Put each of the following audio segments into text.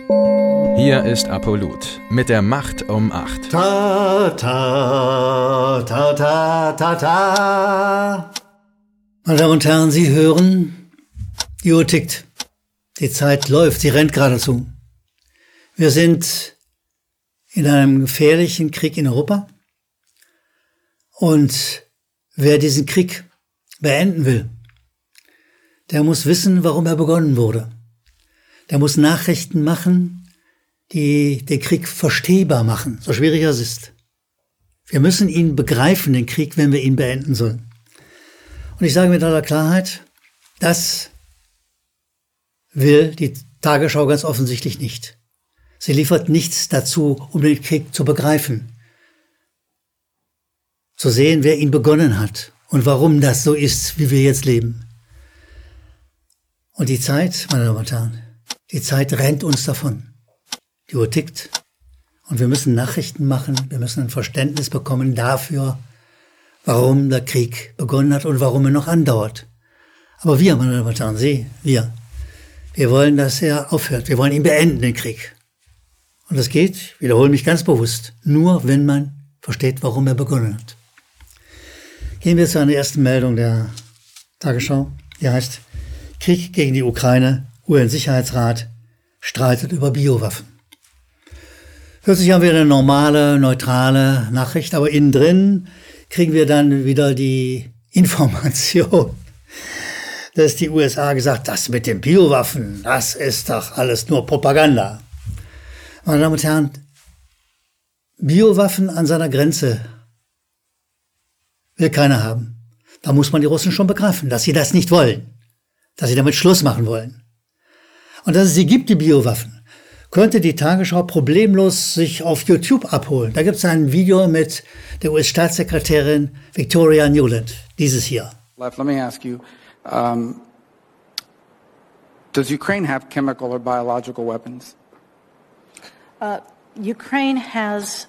Hier ist Apollut mit der Macht um 8. Ta, ta, ta, ta, ta, ta. Meine Damen und Herren, Sie hören, die Uhr tickt. Die Zeit läuft, sie rennt geradezu. Wir sind in einem gefährlichen Krieg in Europa. Und wer diesen Krieg beenden will, der muss wissen, warum er begonnen wurde. Der muss Nachrichten machen, die den Krieg verstehbar machen, so schwierig es ist. Wir müssen ihn begreifen, den Krieg, wenn wir ihn beenden sollen. Und ich sage mit aller Klarheit, das will die Tagesschau ganz offensichtlich nicht. Sie liefert nichts dazu, um den Krieg zu begreifen. Zu sehen, wer ihn begonnen hat und warum das so ist, wie wir jetzt leben. Und die Zeit, meine Damen und Herren, die Zeit rennt uns davon. Die Uhr tickt und wir müssen Nachrichten machen, wir müssen ein Verständnis bekommen dafür, warum der Krieg begonnen hat und warum er noch andauert. Aber wir, meine Damen und Herren, wir wollen, dass er aufhört. Wir wollen ihn beenden, den Krieg. Und das geht, ich wiederhole mich ganz bewusst, nur wenn man versteht, warum er begonnen hat. Gehen wir zu einer ersten Meldung der Tagesschau. Die heißt, Krieg gegen die Ukraine, UN-Sicherheitsrat streitet über Biowaffen. Hört sich an wie eine normale, neutrale Nachricht, aber innen drin kriegen wir dann wieder die Information, dass die USA gesagt, das mit den Biowaffen, das ist doch alles nur Propaganda. Meine Damen und Herren, Biowaffen an seiner Grenze will keiner haben. Da muss man die Russen schon begreifen, dass sie das nicht wollen, dass sie damit Schluss machen wollen. Und dass es sie gibt, die Biowaffen, könnte die Tagesschau problemlos sich auf YouTube abholen. Da gibt es ein Video mit der US-Staatssekretärin Victoria Nuland, dieses hier. Let me ask you, does Ukraine have chemical or biological weapons? Ukraine has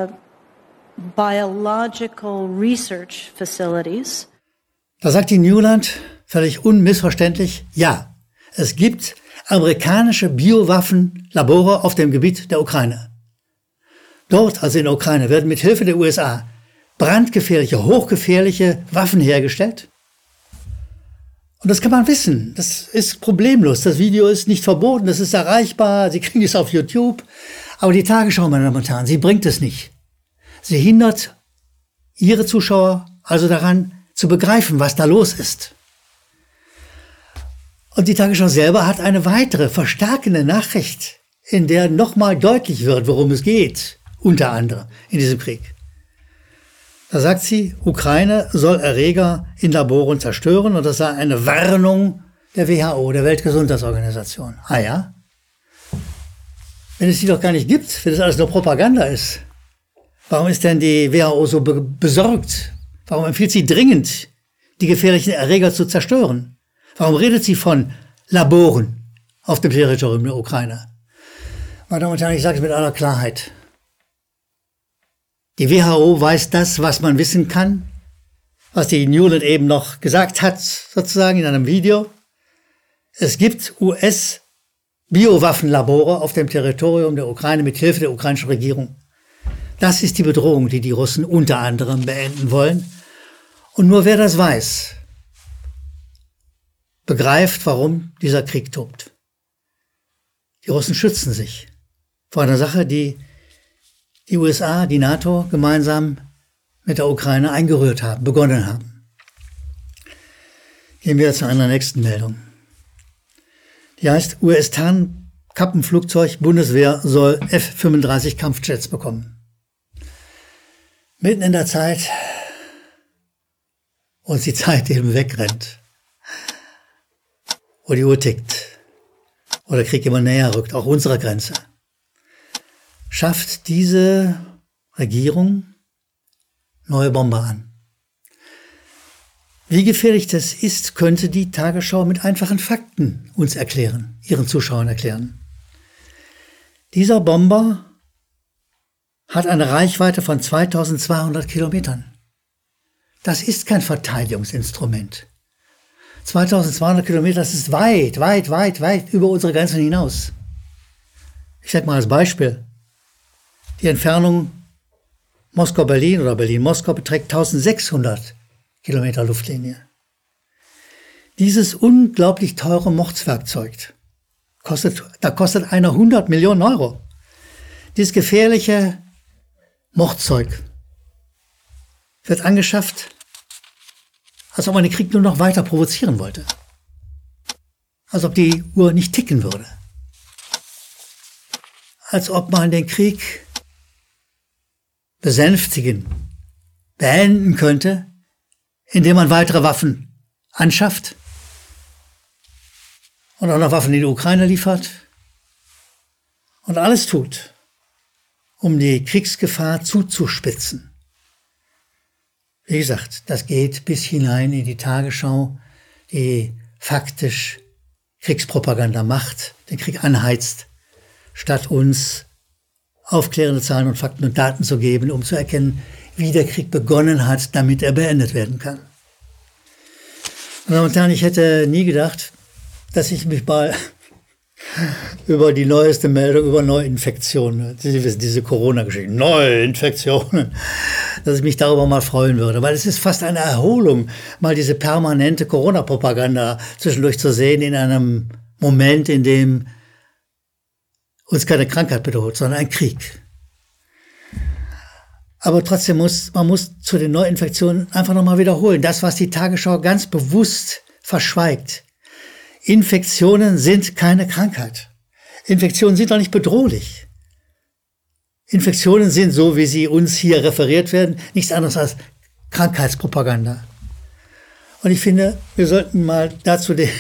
biological research facilities. Da sagt die Nuland völlig unmissverständlich, ja, es gibt amerikanische Biowaffenlabore auf dem Gebiet der Ukraine. Dort, also in der Ukraine, werden mit Hilfe der USA brandgefährliche, hochgefährliche Waffen hergestellt. Und das kann man wissen. Das ist problemlos. Das Video ist nicht verboten, das ist erreichbar. Sie kriegen es auf YouTube. Aber die Tagesschau, meine Damen und Herren, sie bringt es nicht. Sie hindert ihre Zuschauer also daran, zu begreifen, was da los ist. Und die Tagesschau selber hat eine weitere, verstärkende Nachricht, in der nochmal deutlich wird, worum es geht, unter anderem in diesem Krieg. Da sagt sie, Ukraine soll Erreger in Laboren zerstören und das sei eine Warnung der WHO, der Weltgesundheitsorganisation. Ah ja? Wenn es die doch gar nicht gibt, wenn das alles nur Propaganda ist, warum ist denn die WHO so besorgt? Warum empfiehlt sie dringend, die gefährlichen Erreger zu zerstören? Warum redet sie von Laboren auf dem Territorium der Ukraine? Meine Damen und Herren, ich sage es mit aller Klarheit. Die WHO weiß das, was man wissen kann, was die Nuland eben noch gesagt hat, sozusagen in einem Video. Es gibt US-Biowaffenlabore auf dem Territorium der Ukraine mit Hilfe der ukrainischen Regierung. Das ist die Bedrohung, die die Russen unter anderem beenden wollen. Und nur wer das weiß, begreift, warum dieser Krieg tobt. Die Russen schützen sich vor einer Sache, die die USA, die NATO gemeinsam mit der Ukraine eingerührt haben, begonnen haben. Gehen wir zu einer nächsten Meldung. Die heißt, US-Tarnkappenflugzeug Bundeswehr soll F-35 Kampfjets bekommen. Mitten in der Zeit, wo uns die Zeit eben wegrennt, wo die Uhr tickt, wo der Krieg immer näher rückt, auch unserer Grenze, schafft diese Regierung neue Bomber an. Wie gefährlich das ist, könnte die Tagesschau mit einfachen Fakten uns erklären, ihren Zuschauern erklären. Dieser Bomber hat eine Reichweite von 2200 Kilometern. Das ist kein Verteidigungsinstrument. 2200 Kilometer, das ist weit über unsere Grenzen hinaus. Ich sage mal als Beispiel, die Entfernung Moskau-Berlin oder Berlin-Moskau beträgt 1600 Kilometer Luftlinie. Dieses unglaublich teure Mordswerkzeug kostet einer 100 Millionen Euro. Dieses gefährliche Mordzeug wird angeschafft, als ob man den Krieg nur noch weiter provozieren wollte. Als ob die Uhr nicht ticken würde. Als ob man den Krieg besänftigen, beenden könnte, indem man weitere Waffen anschafft und auch noch Waffen in die Ukraine liefert und alles tut, um die Kriegsgefahr zuzuspitzen. Wie gesagt, das geht bis hinein in die Tagesschau, die faktisch Kriegspropaganda macht, den Krieg anheizt, statt uns aufklärende Zahlen und Fakten und Daten zu geben, um zu erkennen, wie der Krieg begonnen hat, damit er beendet werden kann. Meine Damen und Herren, ich hätte nie gedacht, dass ich mich mal über die neueste Meldung über Neuinfektionen, Sie wissen, diese Corona-Geschichte, Neuinfektionen, dass ich mich darüber mal freuen würde, weil es ist fast eine Erholung, mal diese permanente Corona-Propaganda zwischendurch zu sehen in einem Moment, in dem uns keine Krankheit bedroht, sondern ein Krieg. Aber trotzdem muss zu den Neuinfektionen einfach nochmal wiederholen, das, was die Tagesschau ganz bewusst verschweigt. Infektionen sind keine Krankheit. Infektionen sind doch nicht bedrohlich. Infektionen sind, so wie sie uns hier referiert werden, nichts anderes als Krankheitspropaganda. Und ich finde, wir sollten mal dazu den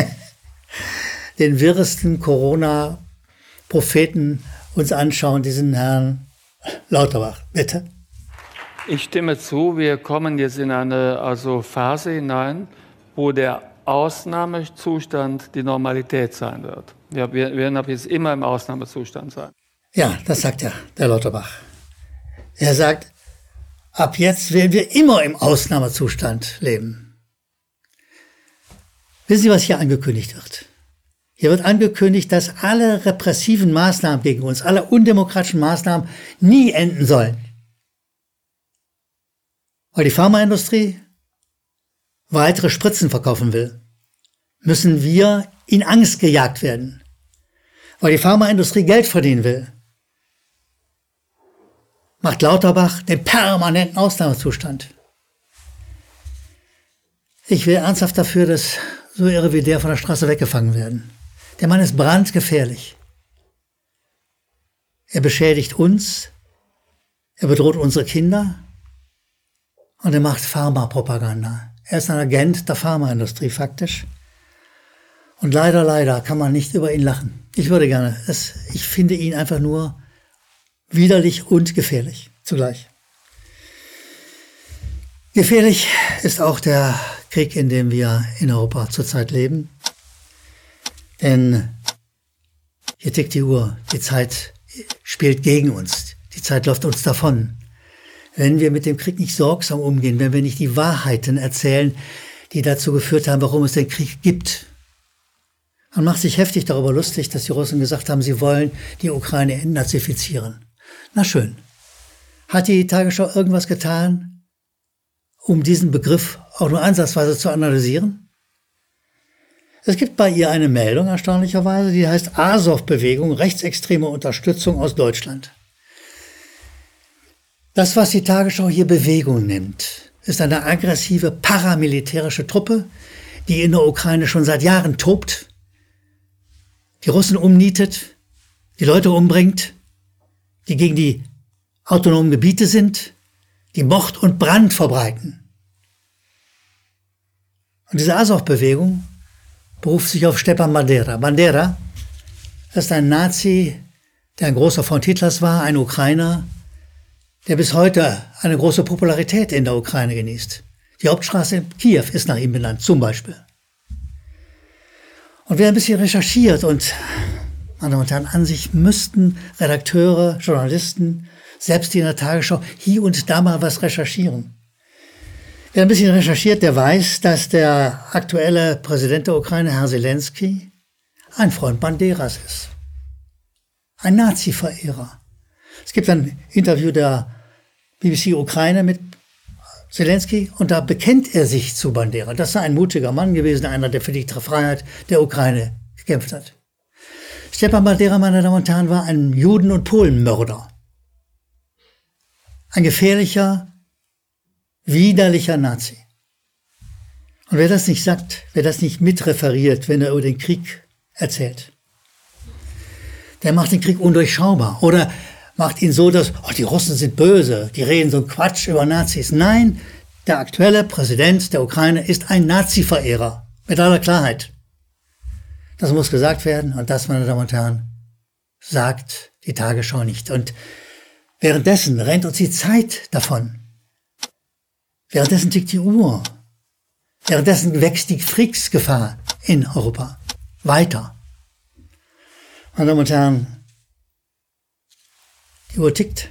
wirresten Corona-Propheten uns anschauen, diesen Herrn Lauterbach. Bitte. Ich stimme zu, wir kommen jetzt in eine Phase hinein, wo der Ausnahmezustand die Normalität sein wird. Ja, wir werden ab jetzt immer im Ausnahmezustand sein. Ja, das sagt ja der Lauterbach. Er sagt, ab jetzt werden wir immer im Ausnahmezustand leben. Wissen Sie, was hier angekündigt wird? Hier wird angekündigt, dass alle repressiven Maßnahmen gegen uns, alle undemokratischen Maßnahmen nie enden sollen. Weil die Pharmaindustrie weitere Spritzen verkaufen will, müssen wir in Angst gejagt werden. Weil die Pharmaindustrie Geld verdienen will, macht Lauterbach den permanenten Ausnahmezustand. Ich wäre ernsthaft dafür, dass so Irre wie der von der Straße weggefangen werden. Der Mann ist brandgefährlich. Er beschädigt uns, er bedroht unsere Kinder und er macht Pharmapropaganda. Er ist ein Agent der Pharmaindustrie faktisch. Und leider kann man nicht über ihn lachen. Ich würde gerne. Ich finde ihn einfach nur widerlich und gefährlich zugleich. Gefährlich ist auch der Krieg, in dem wir in Europa zurzeit leben. Denn hier tickt die Uhr. Die Zeit spielt gegen uns. Die Zeit läuft uns davon. Wenn wir mit dem Krieg nicht sorgsam umgehen, wenn wir nicht die Wahrheiten erzählen, die dazu geführt haben, warum es den Krieg gibt. Man macht sich heftig darüber lustig, dass die Russen gesagt haben, sie wollen die Ukraine entnazifizieren. Na schön. Hat die Tagesschau irgendwas getan, um diesen Begriff auch nur ansatzweise zu analysieren? Es gibt bei ihr eine Meldung, erstaunlicherweise, die heißt Azov-Bewegung, rechtsextreme Unterstützung aus Deutschland. Das, was die Tagesschau hier Bewegung nennt, ist eine aggressive paramilitärische Truppe, die in der Ukraine schon seit Jahren tobt, die Russen umnietet, die Leute umbringt, die gegen die autonomen Gebiete sind, die Mord und Brand verbreiten. Und diese Azov-Bewegung beruft sich auf Stepan Bandera. Bandera ist ein Nazi, der ein großer Freund Hitlers war, ein Ukrainer, der bis heute eine große Popularität in der Ukraine genießt. Die Hauptstraße in Kiew ist nach ihm benannt, zum Beispiel. Und wer ein bisschen recherchiert und, meine Damen und Herren, an sich müssten Redakteure, Journalisten, selbst die in der Tagesschau, hier und da mal was recherchieren. Wer ein bisschen recherchiert, der weiß, dass der aktuelle Präsident der Ukraine, Herr Zelensky, ein Freund Banderas ist. ein Nazi-Verehrer. Es gibt ein Interview der BBC Ukraine mit Zelensky und da bekennt er sich zu Bandera. Das sei ein mutiger Mann gewesen, einer, der für die Freiheit der Ukraine gekämpft hat. Stepan Bandera, meine Damen und Herren, war ein Juden- und Polenmörder. Ein gefährlicher, widerlicher Nazi. Und wer das nicht sagt, wer das nicht mitreferiert, wenn er über den Krieg erzählt, der macht den Krieg undurchschaubar oder macht ihn so, dass die Russen sind böse, die reden so Quatsch über Nazis. Nein, der aktuelle Präsident der Ukraine ist ein Nazi-Verehrer, mit aller Klarheit. Das muss gesagt werden und das, meine Damen und Herren, sagt die Tagesschau nicht. Und währenddessen rennt uns die Zeit davon. Währenddessen tickt die Uhr. Währenddessen wächst die Kriegsgefahr in Europa weiter. Meine Damen und Herren, die Uhr tickt.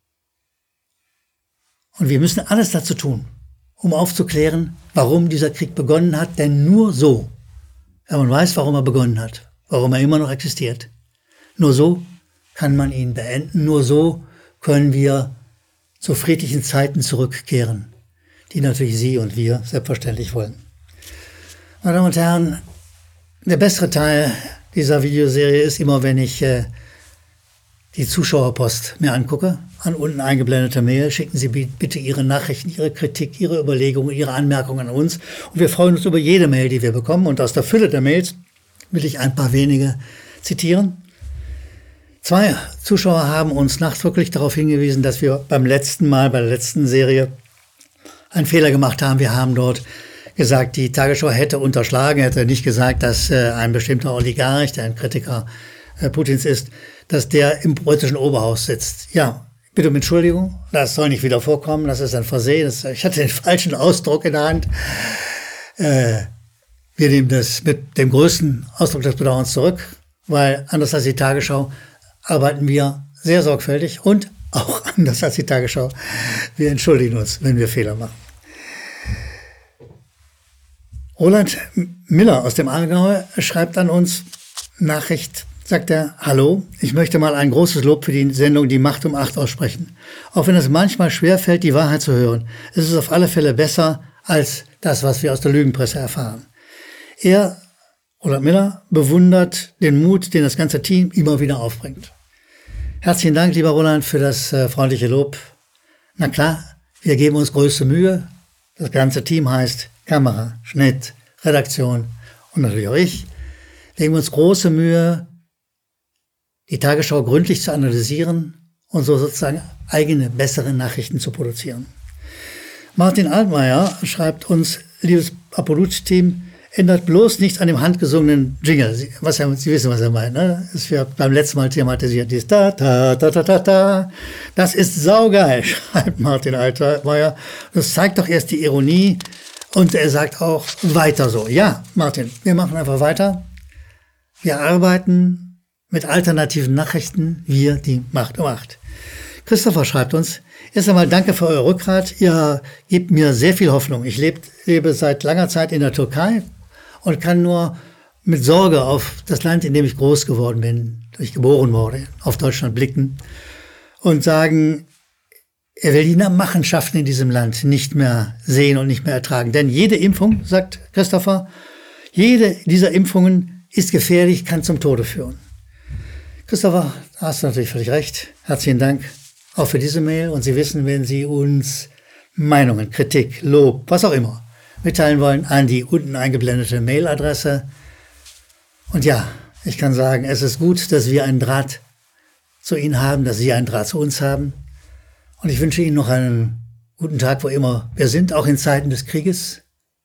Und wir müssen alles dazu tun, um aufzuklären, warum dieser Krieg begonnen hat. Denn nur so, wenn man weiß, warum er begonnen hat, warum er immer noch existiert, nur so kann man ihn beenden. Nur so können wir zu friedlichen Zeiten zurückkehren, die natürlich Sie und wir selbstverständlich wollen. Meine Damen und Herren, der bessere Teil dieser Videoserie ist immer, wenn ich die Zuschauerpost mir angucke, an unten eingeblendete Mail. Schicken Sie bitte Ihre Nachrichten, Ihre Kritik, Ihre Überlegungen, Ihre Anmerkungen an uns. Und wir freuen uns über jede Mail, die wir bekommen. Und aus der Fülle der Mails will ich ein paar wenige zitieren. 2 Zuschauer haben uns nachdrücklich darauf hingewiesen, dass wir beim letzten Mal, bei der letzten Serie, einen Fehler gemacht haben. Wir haben dort gesagt, die Tagesschau hätte unterschlagen, hätte nicht gesagt, dass ein bestimmter Oligarch, der ein Kritiker Putins ist, dass der im britischen Oberhaus sitzt. Ja, bitte um Entschuldigung, das soll nicht wieder vorkommen, das ist ein Versehen. Ich hatte den falschen Ausdruck in der Hand. Wir nehmen das mit dem größten Ausdruck des Bedauerns zurück, weil anders als die Tagesschau arbeiten wir sehr sorgfältig und auch anders als die Tagesschau. Wir entschuldigen uns, wenn wir Fehler machen. Roland Miller aus dem Allgäu schreibt an uns Nachricht, sagt er: Hallo, ich möchte mal ein großes Lob für die Sendung Die Macht um 8 aussprechen. Auch wenn es manchmal schwerfällt, die Wahrheit zu hören, ist es auf alle Fälle besser als das, was wir aus der Lügenpresse erfahren. Er, Roland Miller, bewundert den Mut, den das ganze Team immer wieder aufbringt. Herzlichen Dank, lieber Roland, für das freundliche Lob. Na klar, wir geben uns größte Mühe. Das ganze Team heißt Kamera, Schnitt, Redaktion und natürlich auch ich. Wir geben uns große Mühe, die Tagesschau gründlich zu analysieren und so sozusagen eigene, bessere Nachrichten zu produzieren. Martin Altmaier schreibt uns: Liebes Apolut-Team, ändert bloß nichts an dem handgesungenen Jingle. Sie wissen, was er meint, ne? Das wird beim letzten Mal thematisiert. Dieses da, da, da, da, da, da. Das ist saugeil, schreibt Martin Altmaier. Das zeigt doch erst die Ironie. Und er sagt auch, weiter so. Ja, Martin, wir machen einfach weiter. Wir arbeiten mit alternativen Nachrichten. Wir, die Macht um 8. Christopher schreibt uns: Erst einmal danke für euer Rückgrat. Ihr gebt mir sehr viel Hoffnung. Ich lebe seit langer Zeit in der Türkei und kann nur mit Sorge auf das Land, in dem ich groß geworden bin, wo ich geboren wurde, auf Deutschland blicken und sagen, er will die Machenschaften in diesem Land nicht mehr sehen und nicht mehr ertragen. Denn jede Impfung, sagt Christopher, jede dieser Impfungen ist gefährlich, kann zum Tode führen. Christopher, da hast du natürlich völlig recht. Herzlichen Dank auch für diese Mail. Und Sie wissen, wenn Sie uns Meinungen, Kritik, Lob, was auch immer mitteilen wollen, an die unten eingeblendete Mailadresse. Und ja, ich kann sagen, es ist gut, dass wir einen Draht zu Ihnen haben, dass Sie einen Draht zu uns haben. Und ich wünsche Ihnen noch einen guten Tag, wo immer wir sind. Auch in Zeiten des Krieges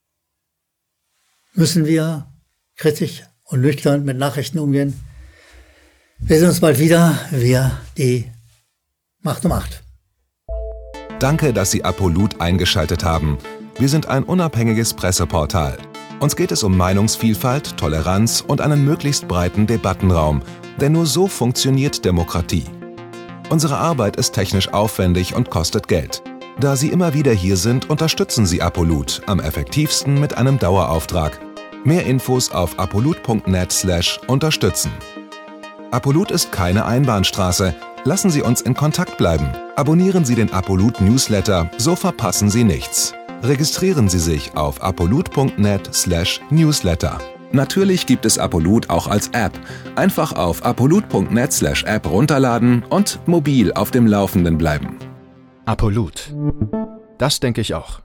müssen wir kritisch und nüchtern mit Nachrichten umgehen. Wir sehen uns bald wieder. Wir, die Macht um 8. Danke, dass Sie Apolut eingeschaltet haben. Wir sind ein unabhängiges Presseportal. Uns geht es um Meinungsvielfalt, Toleranz und einen möglichst breiten Debattenraum. Denn nur so funktioniert Demokratie. Unsere Arbeit ist technisch aufwendig und kostet Geld. Da Sie immer wieder hier sind, unterstützen Sie Apolut am effektivsten mit einem Dauerauftrag. Mehr Infos auf apolut.net/unterstützen. Apollut ist keine Einbahnstraße. Lassen Sie uns in Kontakt bleiben. Abonnieren Sie den Apollut Newsletter, so verpassen Sie nichts. Registrieren Sie sich auf apollut.net/newsletter. Natürlich gibt es Apollut auch als App. Einfach auf apollut.net/app runterladen und mobil auf dem Laufenden bleiben. Apollut. Das denke ich auch.